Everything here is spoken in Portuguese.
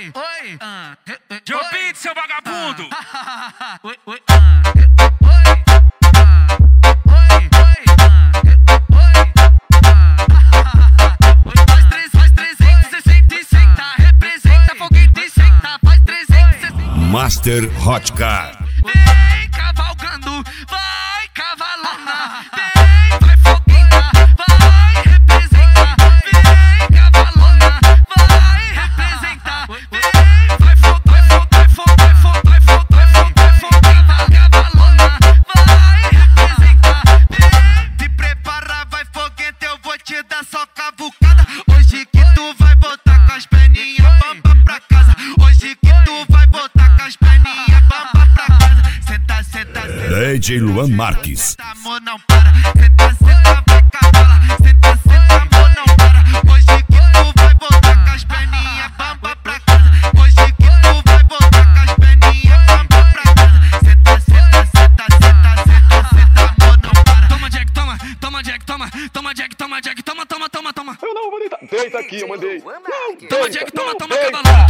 oi. Joe Beat, seu vagabundo. Oi, oi. Faz 360 e senta, representa foguete e senta. Faz 360. Master Hot Car. Vem cavalgando, vai cavalona. Vem, vai foguenta, vai representa. Vem cavalona, vai representa. Vem, vai foguenta, cavalona, vai representa. Vem, te prepara, vai foguenta, eu vou te dar só cavucada. Hoje que tu vai voltar com as perninhas bamba pra casa. Hoje que tu vai voltar com as perninhas bamba pra casa. Senta, senta, senta. DJ Luan Marques. Amor não para. Senta, senta, vai cavala. Senta, senta, amor não para. Hoje que tu vai voltar com as perninhas bamba pra casa. Hoje que tu vai voltar com as perninhas bamba pra casa. Senta, senta, senta, senta, senta, senta, amor não para. Toma Jack, toma, toma Jack, toma, toma Jack, toma Jack, toma, toma, toma, toma. Eu não vou deitar. Deita aqui, eu mandei. Não, Toma deita, Jack, toma, não, toma deita. cavalona.